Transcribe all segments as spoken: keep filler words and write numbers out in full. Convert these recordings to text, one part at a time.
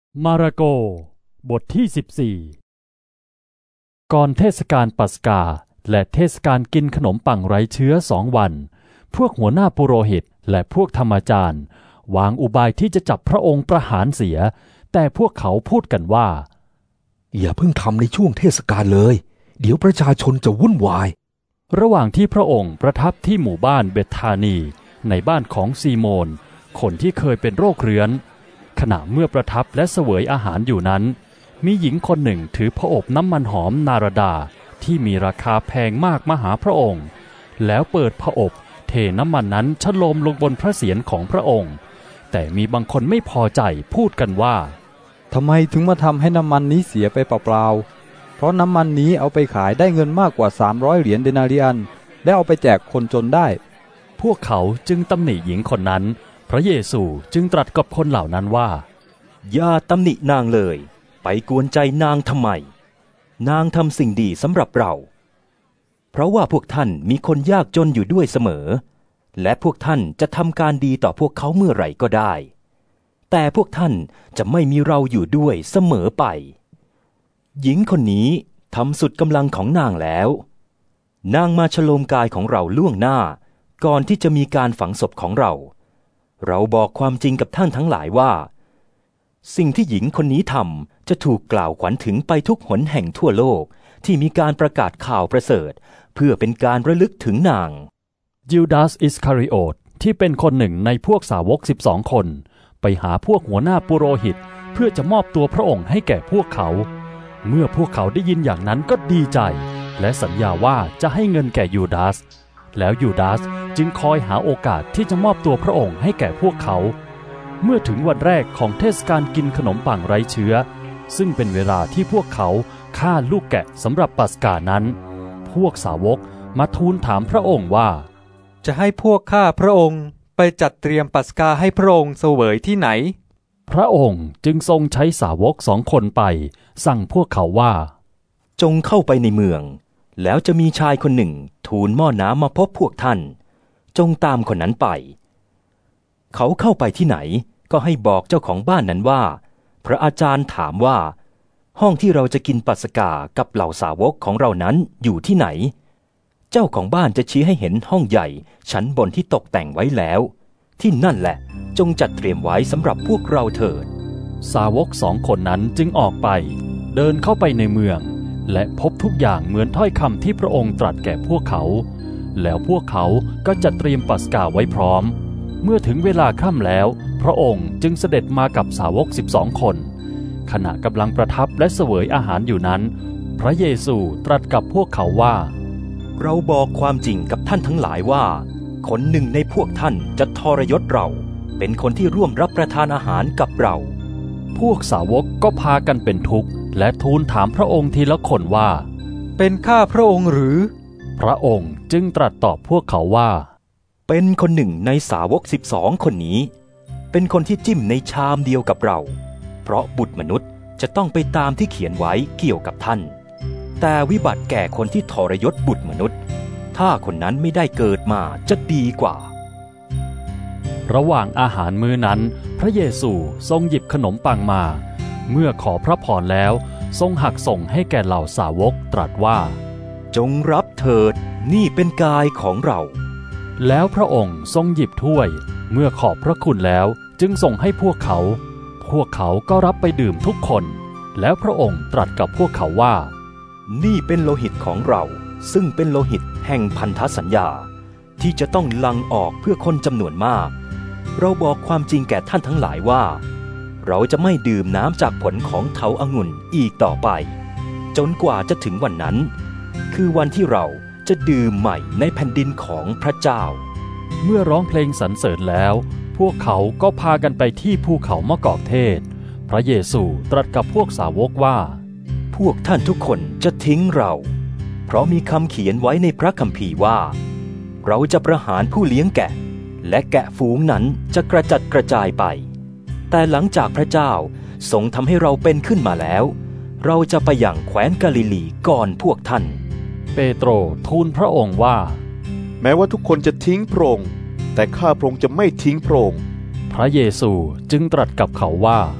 มาระโกบทที่สิบสี่ก่อนเทศกาลปัสกาและเทศกาลกินขนมปังไร้เชื้อสองวันพวกหัวหน้าปุโรหิตและพวกธรรมจารย์วางอุบายที่จะจับพระองค์ประหารเสียแต่พวกเขาพูดกันว่าอย่าเพิ่งทำในช่วงเทศกาลเลยเดี๋ยวประชาชนจะวุ่นวายระหว่างที่พระองค์ประทับที่หมู่บ้านเบธานีในบ้านของซีโมนคนที่เคยเป็นโรคเรื้อนขณะเมื่อประทับและเสวยอาหารอยู่นั้นมีหญิงคนหนึ่งถือผอบน้ำมันหอมนารดาที่มีราคาแพงมากมาหาพระองค์แล้วเปิดผอบเทน้ำมันนั้นฉโลมลงบนพระเศียรของพระองค์แต่มีบางคนไม่พอใจพูดกันว่าทำไมถึงมาทำให้น้ำมันนี้เสียไปเปล่าๆเพราะน้ำมันนี้เอาไปขายได้เงินมากกว่าสามร้อยเหรียญเดนาเรียนและเอาไปแจกคนจนได้พวกเขาจึงตำหนิหญิงคนนั้นพระเยซูจึงตรัสกับคนเหล่านั้นว่าอย่าตำหนินางเลยไปกวนใจนางทำไมนางทำสิ่งดีสำหรับเราเพราะว่าพวกท่านมีคนยากจนอยู่ด้วยเสมอและพวกท่านจะทำการดีต่อพวกเขาเมื่อไหร่ก็ได้แต่พวกท่านจะไม่มีเราอยู่ด้วยเสมอไปหญิงคนนี้ทำสุดกำลังของนางแล้วนางมาฉโลมกายของเราล่วงหน้าก่อนที่จะมีการฝังศพของเราเราบอกความจริงกับท่านทั้งหลายว่าสิ่งที่หญิงคนนี้ทำจะถูกกล่าวขวัญถึงไปทุกหนแห่งทั่วโลกที่มีการประกาศข่าวประเสริฐเพื่อเป็นการระลึกถึงนางยูดาสอิสคาริโอตที่เป็นคนหนึ่งในพวกสาวกสิบสองคนไปหาพวกหัวหน้าปุโรหิตเพื่อจะมอบตัวพระองค์ให้แก่พวกเขาเมื่อพวกเขาได้ยินอย่างนั้นก็ดีใจและสัญญาว่าจะให้เงินแก่ยูดาสแล้วยูดาสจึงคอยหาโอกาสที่จะมอบตัวพระองค์ให้แก่พวกเขาเมื่อถึงวันแรกของเทศกาลกินขนมปังไร้เชื้อซึ่งเป็นเวลาที่พวกเขาฆ่าลูกแกะสำหรับปัสกานั้นพวกสาวกมาทูลถามพระองค์ว่าจะให้พวกข้าพระองค์ไปจัดเตรียมปัสกาให้พระองค์เสวยที่ไหนพระองค์จึงทรงใช้สาวกสองคนไปสั่งพวกเขาว่าจงเข้าไปในเมืองแล้วจะมีชายคนหนึ่งทูลหม้อน้ำมาพบพวกท่านจงตามคนนั้นไปเขาเข้าไปที่ไหนก็ให้บอกเจ้าของบ้านนั้นว่าพระอาจารย์ถามว่าห้องที่เราจะกินปัสกากับเหล่าสาวกของเรานั้นอยู่ที่ไหนเจ้าของบ้านจะชี้ให้เห็นห้องใหญ่ชั้นบนที่ตกแต่งไว้แล้วที่นั่นแหละจงจัดเตรียมไว้สำหรับพวกเราเถิดสาวกสองคนนั้นจึงออกไปเดินเข้าไปในเมืองและพบทุกอย่างเหมือนถ้อยคำที่พระองค์ตรัสแก่พวกเขาแล้วพวกเขาก็จัดเตรียมปัสกาไว้พร้อมเมื่อถึงเวลาค่ำแล้วพระองค์จึงเสด็จมากับสาวกสิบสองคนขณะกำลังประทับและเสวยอาหารอยู่นั้นพระเยซูตรัสกับพวกเขาว่าเราบอกความจริงกับท่านทั้งหลายว่าคนหนึ่งในพวกท่านจะทรยศเราเป็นคนที่ร่วมรับประทานอาหารกับเราพวกสาวกก็พากันเป็นทุกข์และทูลถามพระองค์ทีละคนว่าเป็นข้าพระองค์หรือพระองค์จึงตรัสตอบพวกเขาว่าเป็นคนหนึ่งในสาวกสิบสองคนนี้เป็นคนที่จิ้มในชามเดียวกับเราเพราะบุตรมนุษย์จะต้องไปตามที่เขียนไว้เกี่ยวกับท่านแต่วิบัติแก่คนที่ทรยศบุตรมนุษย์ถ้าคนนั้นไม่ได้เกิดมาจะดีกว่าระหว่างอาหารมื้อนั้นพระเยซูทรงหยิบขนมปังมาเมื่อขอพระพรแล้วทรงหักส่งให้แก่เหล่าสาวกตรัสว่าจงรับเถิดนี่เป็นกายของเราแล้วพระองค์ทรงหยิบถ้วยเมื่อขอบพระคุณแล้วจึงส่งให้พวกเขาพวกเขาก็รับไปดื่มทุกคนแล้วพระองค์ตรัสกับพวกเขาว่านี่เป็นโลหิตของเราซึ่งเป็นโลหิตแห่งพันธสัญญาที่จะต้องหลั่งออกเพื่อคนจำนวนมากเราบอกความจริงแก่ท่านทั้งหลายว่าเราจะไม่ดื่มน้ำจากผลของเถาองุ่นอีกต่อไปจนกว่าจะถึงวันนั้นคือวันที่เราจะดื่มใหม่ในแผ่นดินของพระเจ้าเมื่อร้องเพลงสรรเสริญแล้วพวกเขาก็พากันไปที่ภูเขามะกอกเทศพระเยซูตรัสกับพวกสาวกว่าพวกท่านทุกคนจะทิ้งเราเพราะมีคำเขียนไว้ในพระคัมภีร์ว่าเราจะประหารผู้เลี้ยงแกะและแกะฝูงนั้นจะกระจัดกระจายไปแต่หลังจากพระเจ้าทรงทำให้เราเป็นขึ้นมาแล้วเราจะไปยังแคว้นกาลิลีก่อนพวกท่านเปโตรทูลพระองค์ว่าแม้ว่าทุกคนจะทิ้งพระองค์แต่ข้าพระองค์จะไม่ทิ้งพระองค์พระเยซูจึงตรัสกับเขาว่า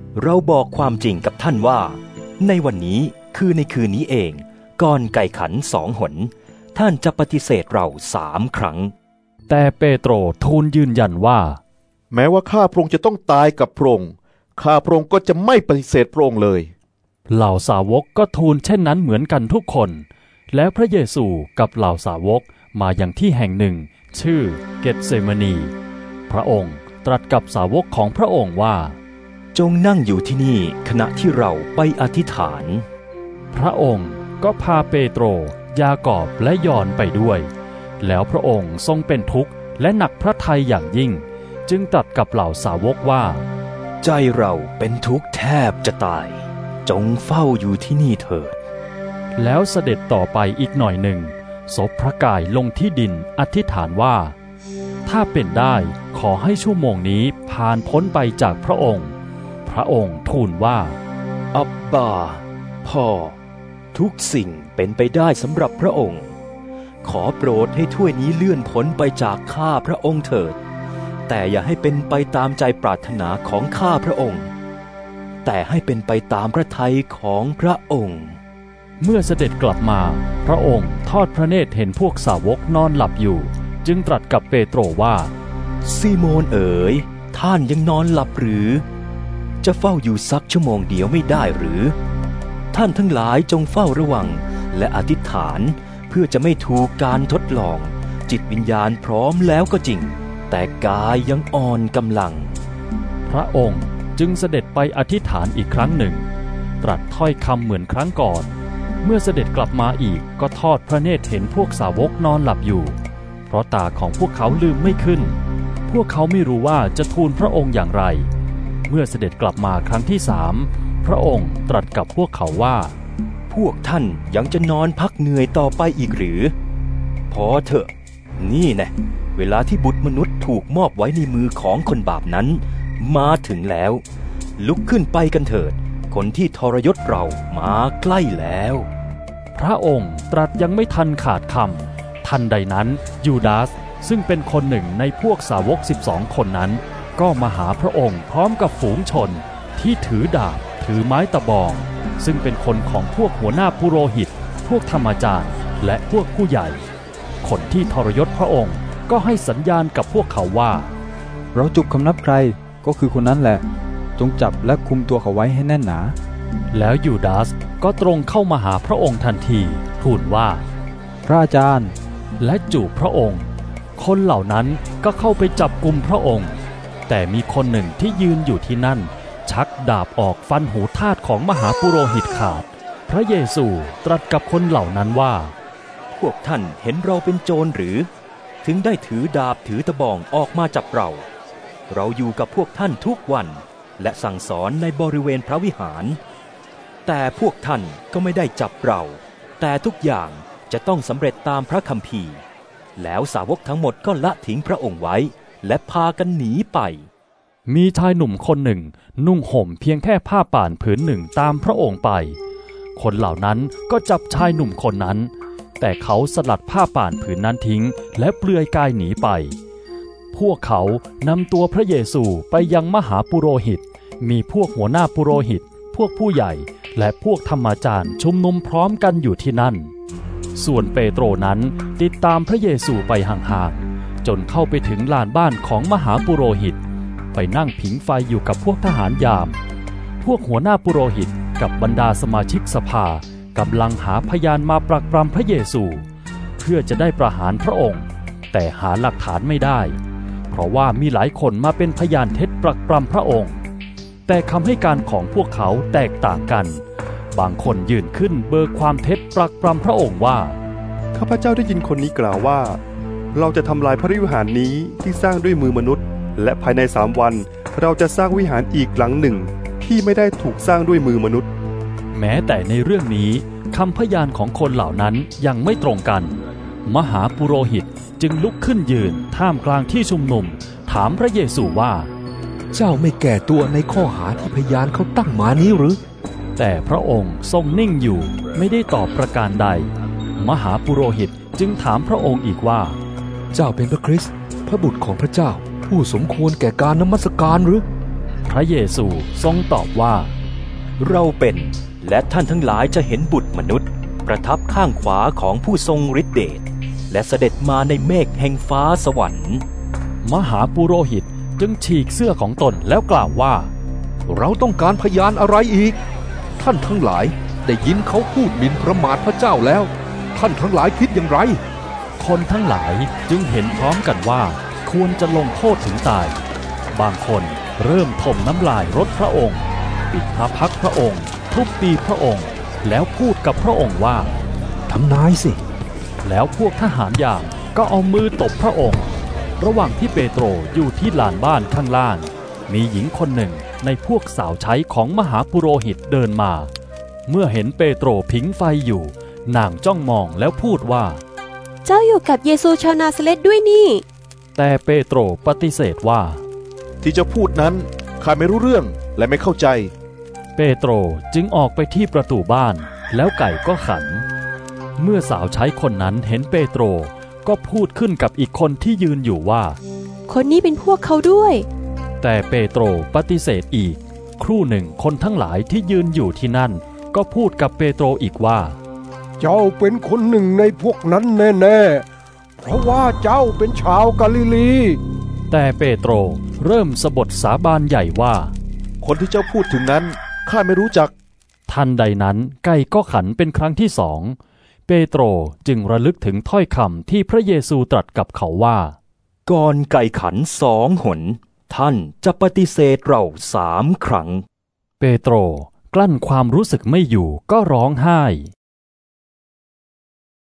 เราบอกความจริงกับท่านว่าในวันนี้คือในคืนนี้เองก่อนไก่ขันสองหนท่านจะปฏิเสธเราสามครั้งแต่เปโตรทูลยืนยันว่าแม้ว่าข้าพระองค์จะต้องตายกับพระองค์ข้าพระองค์ก็จะไม่ปฏิเสธพระองค์เลยเหล่าสาวกก็ทูลเช่นนั้นเหมือนกันทุกคนแล้วพระเยซูกับเหล่าสาวกมาอย่างที่แห่งหนึ่งชื่อเกตเซมานีพระองค์ตรัสกับสาวกของพระองค์ว่าจงนั่งอยู่ที่นี่ขณะที่เราไปอธิษฐานพระองค์ก็พาเปโตรยากอบและยอห์นไปด้วยแล้วพระองค์ทรงเป็นทุกข์และหนักพระทัยอย่างยิ่งจึงตรัสกับเหล่าสาวกว่าใจเราเป็นทุกข์แทบจะตายจงเฝ้าอยู่ที่นี่เถิดแล้วเสด็จต่อไปอีกหน่อยหนึ่งศพพระกายลงที่ดินอธิษฐานว่าถ้าเป็นได้ขอให้ชั่วโมงนี้ผ่านพ้นไปจากพระองค์พระองค์ทูลว่าอับบาพ่อทุกสิ่งเป็นไปได้สำหรับพระองค์ขอโปรดให้ถ้วยนี้เลื่อนพ้นไปจากข้าพระองค์เถิดแต่อย่าให้เป็นไปตามใจปรารถนาของข้าพระองค์แต่ให้เป็นไปตามพระทัยของพระองค์เมื่อเสด็จกลับมาพระองค์ทอดพระเนตรเห็นพวกสาวกนอนหลับอยู่จึงตรัสกับเปโตรว่าซีโมนเอ๋ยท่านยังนอนหลับหรือจะเฝ้าอยู่สักชั่วโมงเดียวไม่ได้หรือท่านทั้งหลายจงเฝ้าระวังและอธิษฐานเพื่อจะไม่ถูกการทดลองจิตวิญญาณพร้อมแล้วก็จริงแต่กายยังอ่อนกำลังพระองค์จึงเสด็จไปอธิษฐานอีกครั้งหนึ่งตรัสถ้อยคำเหมือนครั้งก่อนเมื่อเสด็จกลับมาอีกก็ทอดพระเนตรเห็นพวกสาวกนอนหลับอยู่เพราะตาของพวกเขาลืมไม่ขึ้นพวกเขาไม่รู้ว่าจะทูลพระองค์อย่างไรเมื่อเสด็จกลับมาครั้งที่สามพระองค์ตรัสกับพวกเขาว่าพวกท่านยังจะนอนพักเหนื่อยต่อไปอีกหรือพอเถอะนี่แน่เวลาที่บุตรมนุษย์ถูกมอบไว้ในมือของคนบาปนั้นมาถึงแล้วลุกขึ้นไปกันเถิดคนที่ทรยศเรามาใกล้แล้วพระองค์ตรัสยังไม่ทันขาดคำทันใดนั้นยูดาสซึ่งเป็นคนหนึ่งในพวกสาวกสิบสองคนนั้นก็มาหาพระองค์พร้อมกับฝูงชนที่ถือดาบถือไม้ตะบองซึ่งเป็นคนของพวกหัวหน้าปุโรหิตพวกธรรมจารย์และพวกผู้ใหญ่คนที่ทรยศพระองค์ก็ให้สัญญาณกับพวกเขาว่าเราจุกคำนับใครก็คือคนนั้นแหละจงจับและคุมตัวเขาไว้ให้แน่นหนาแล้วยูดาสก็ตรงเข้ามาหาพระองค์ทันทีทูลว่าพระอาจารย์และจูบพระองค์คนเหล่านั้นก็เข้าไปจับกุมพระองค์แต่มีคนหนึ่งที่ยืนอยู่ที่นั่นชักดาบออกฟันหูทาสของมหาปุโรหิตขาดพระเยซูตรัสกับคนเหล่านั้นว่าพวกท่านเห็นเราเป็นโจรหรือถึงได้ถือดาบถือตะบองออกมาจับเราเราอยู่กับพวกท่านทุกวันและสั่งสอนในบริเวณพระวิหารแต่พวกท่านก็ไม่ได้จับเราแต่ทุกอย่างจะต้องสำเร็จตามพระคัมภีร์แล้วสาวกทั้งหมดก็ละทิ้งพระองค์ไว้และพากันหนีไปมีชายหนุ่มคนหนึ่งนุ่งห่มเพียงแค่ผ้าป่านผืนหนึ่งตามพระองค์ไปคนเหล่านั้นก็จับชายหนุ่มคนนั้นแต่เขาสลัดผ้าป่านผืนนั้นทิ้งและเปลือยกายหนีไปพวกเขานำตัวพระเยซูไปยังมหาปุโรหิตมีพวกหัวหน้าปุโรหิตพวกผู้ใหญ่และพวกธรรมจารย์ชุมนุมพร้อมกันอยู่ที่นั่นส่วนเปโตรนั้นติดตามพระเยซูไปห่างๆจนเข้าไปถึงลานบ้านของมหาปุโรหิตไปนั่งผิงไฟอยู่กับพวกทหารยามพวกหัวหน้าปุโรหิตกับบรรดาสมาชิกสภากำลังหาพยานมาปรักปรำพระเยซูเพื่อจะได้ประหารพระองค์แต่หาหลักฐานไม่ได้เพราะว่ามีหลายคนมาเป็นพยานเท็จปรักปรำพระองค์แต่คำให้การของพวกเขาแตกต่างกันบางคนยืนขึ้นเบิกความเท็จปรักปรำพระองค์ว่าข้าพเจ้าได้ยินคนนี้กล่าวว่าเราจะทำลายพระวิหารนี้ที่สร้างด้วยมือมนุษย์และภายในสามวันเราจะสร้างวิหารอีกหลังหนึ่งที่ไม่ได้ถูกสร้างด้วยมือมนุษย์แม้แต่ในเรื่องนี้คำพยานของคนเหล่านั้นยังไม่ตรงกันมหาปุโรหิตจึงลุกขึ้นยืนท่ามกลางที่ชุมนุมถามพระเยซูว่าเจ้าไม่แก่ตัวในข้อหาที่พยานเขาตั้งมานี้หรือแต่พระองค์ทรงนิ่งอยู่ไม่ได้ตอบประการใดมหาปุโรหิตจึงถามพระองค์อีกว่าเจ้าเป็นพระคริสต์พระบุตรของพระเจ้าผู้สมควรแก่การนมัสการหรือพระเยซูทรงตอบว่าเราเป็นและท่านทั้งหลายจะเห็นบุตรมนุษย์ประทับข้างขวาของผู้ทรงฤทธิเดชและเสด็จมาในเมฆแห่งฟ้าสวรรค์มหาปุโรหิตจึงฉีกเสื้อของตนแล้วกล่าวว่าเราต้องการพยานอะไรอีกท่านทั้งหลายได้ยินเขาพูดหมิ่นประมาทพระเจ้าแล้วท่านทั้งหลายคิดอย่างไรคนทั้งหลายจึงเห็นพร้อมกันว่าควรจะลงโทษถึงตายบางคนเริ่มถมน้ำลายรดพระองค์ปิดพระพักตร์พระองค์ทุบตีพระองค์แล้วพูดกับพระองค์ว่าทำนายสิแล้วพวกทหารยามก็เอามือตบพระองค์ระหว่างที่เปโตรอยู่ที่ลานบ้านข้างล่างมีหญิงคนหนึ่งในพวกสาวใช้ของมหาปุโรหิตเดินมาเมื่อเห็นเปโตรผิงไฟอยู่นางจ้องมองแล้วพูดว่าเจ้าอยู่กับเยซูชาวนาซาเรตด้วยนี่แต่เปโตรปฏิเสธว่าที่จะพูดนั้นข้าไม่รู้เรื่องและไม่เข้าใจเปโตรจึงออกไปที่ประตูบ้านแล้วไก่ก็ขันเมื่อสาวใช้คนนั้นเห็นเปโตรก็พูดขึ้นกับอีกคนที่ยืนอยู่ว่าคนนี้เป็นพวกเขาด้วยแต่เปโตรปฏิเสธอีกครู่หนึ่งคนทั้งหลายที่ยืนอยู่ที่นั่นก็พูดกับเปโตรอีกว่าเจ้าเป็นคนหนึ่งในพวกนั้นแน่ๆเพราะว่าเจ้าเป็นชาวกาลิลีแต่เปโตรเริ่มสะบทสาบานใหญ่ว่าคนที่เจ้าพูดถึงนั้นข้าไม่รู้จักทันใดนั้นไก่ก็ขันเป็นครั้งที่สองเปโตรจึงระลึกถึงถ้อยคำที่พระเยซูตรัสกับเขาว่าก่อนไก่ขันสองหนท่านจะปฏิเสธเราสามครั้งเปโตรกลั้นความรู้สึกไม่อยู่ก็ร้องไห้